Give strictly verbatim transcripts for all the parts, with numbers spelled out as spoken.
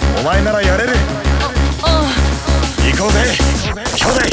お前ならやれる。 ああ、 行こうぜ兄弟。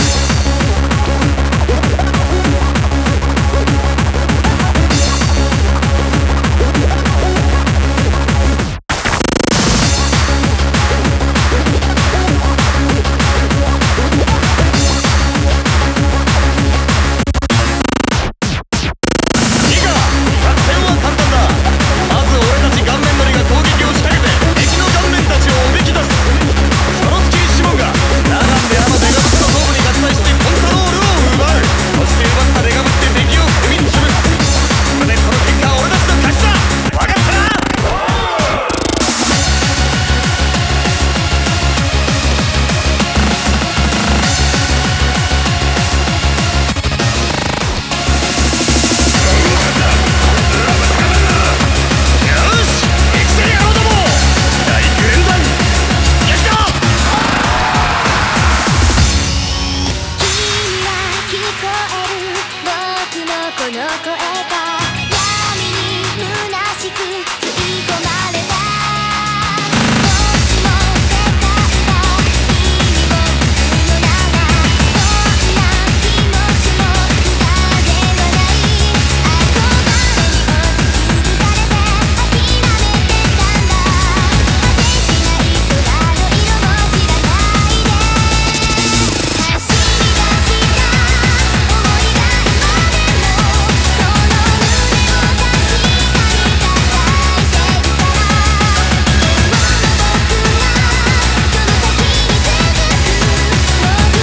この声が闇に虚しく吸い込まれた。もしも世界が意味を失うなら、こんな気持ちも無駄ではない。憧れに押しつぶされて諦めてたんだ。果てしない空の色も知らないで走り出した想いが今でもこの胸を確かに叩いてるから。今の僕がその先に続く僕らなりの明日を築いてゆく。答えはそういつもここにある。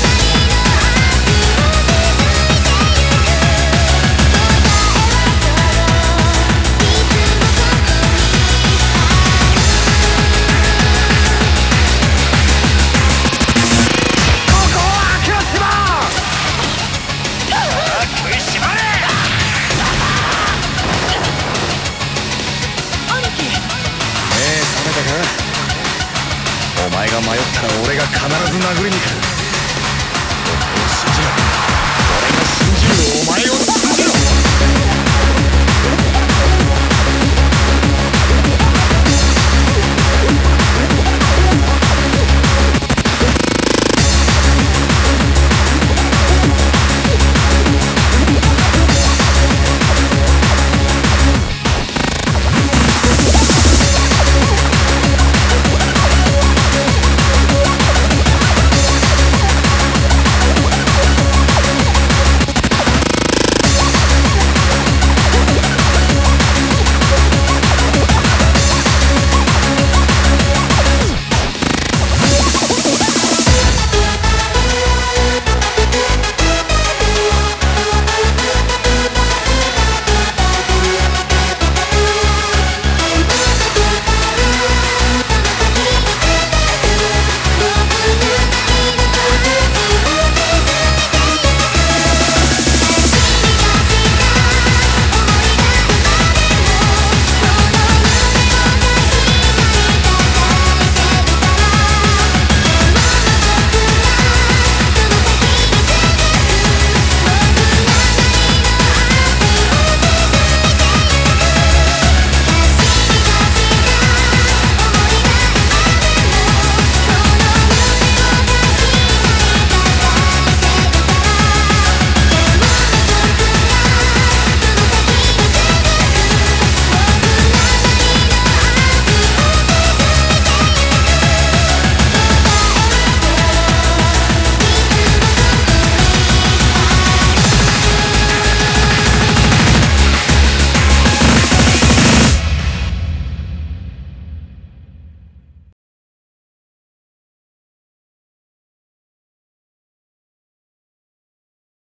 ここを開けろってば。さあ食いしばれ。 兄貴。 目覚めたか。お前が迷ったら俺が必ず殴りに来る。僕を信じろ。俺が信じるお前を。